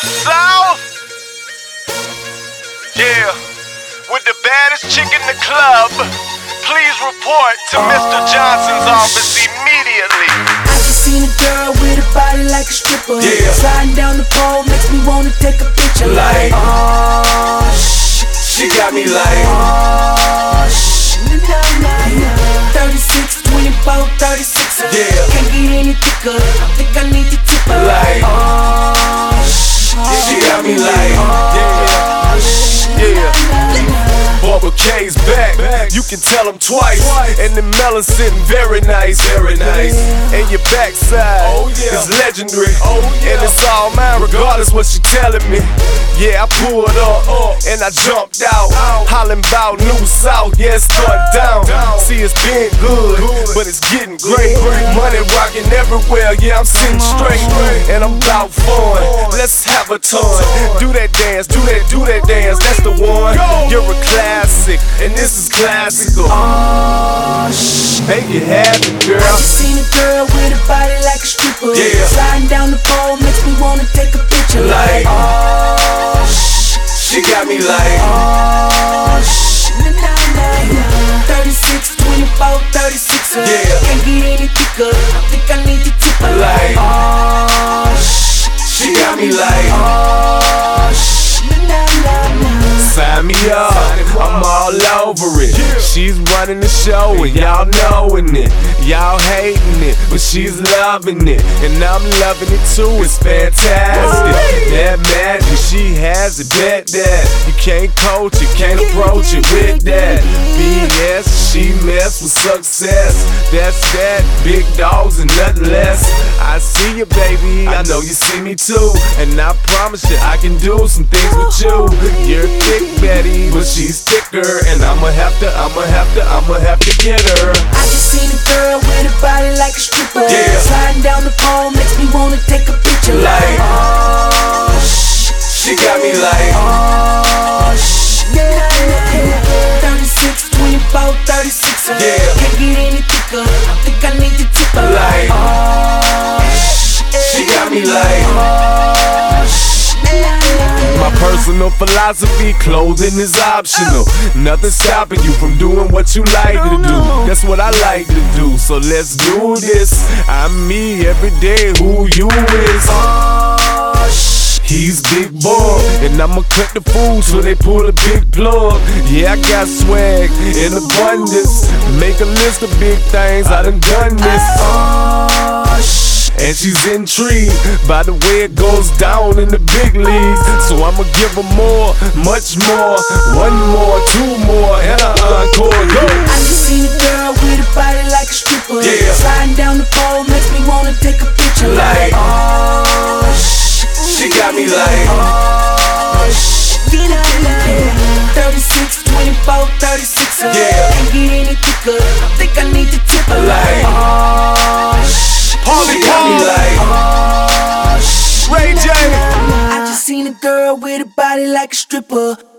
South? Yeah, with the baddest chick in the club. Please report to Mr. Johnson's office immediately. I just seen a girl with a body like a stripper. Yeah. Sliding down the pole makes me wanna take a picture. Like, oh, she got me like, oh, 36, 24, 36. Yeah. Can't get any thicker. I think I need to tip her. like, Oh, she got me like, yeah. Bubba K's back, you can tell him twice. And the melon sitting very nice, very nice. And your backside is legendary. And it's all mine regardless what she telling me. Yeah, I pulled up and I jumped out, hollering bout New South, yeah, it's starting down. See, it's been good, but it's getting great. Money rocking everywhere, yeah, I'm sitting straight. And I'm bout fun, let's have a ton. Do that dance, do that dance, that's the one. You're a classic, and this is classical. Make it happen, girl. I just seen a girl with a body like a stripper. Yeah. Sliding down the pole makes me wanna take a picture. Like, oh, she got me like, oh, 36, 24, 36. Yeah. Can't get any thicker. I think I need to tip her. like, Oh, she got me like, oh, sign me up, I'm all over it. She's running the show and y'all knowing it. Y'all hating it, but she's loving it. And I'm loving it too, it's fantastic. That magic, she has it, bet that. You can't coach it, can't approach it with that BS, she mess with success. That's that, big dogs and nothing less. I see you, baby, I know you see me too. And I promise you I can do some things with you. You're thick, Betty, but she's thicker. And I'ma have to get her. I just seen a girl with a body like a stripper. Yeah. Sliding down the pole makes me wanna take a picture. Like, oh, she got me like, oh, 36, 24, 36. Yeah. Can't get any thicker. I think I need to tip her. like, Oh, she got me like. My personal philosophy, clothing is optional. Nothing stopping you from doing what you like to do. That's what I like to do, so let's do this. I'm me every day, who you is. He's big boy, and I'ma cut the food so they pull a big plug. Yeah, I got swag in abundance. Make a list of big things, I done this. And she's intrigued by the way it goes down in the big leagues. So I'ma give her more, much more. One more, two more, and an encore. Go! I just seen a girl with a body like a stripper. Yeah. Sliding down the pole makes me wanna take a picture. Like, oh, she got me like, oh, 36, 24, 36. Yeah. Can't get any thicker. I think I need to tip her. Like, oh, Polly Paul, like, Ray J. I just seen a girl with a body like a stripper.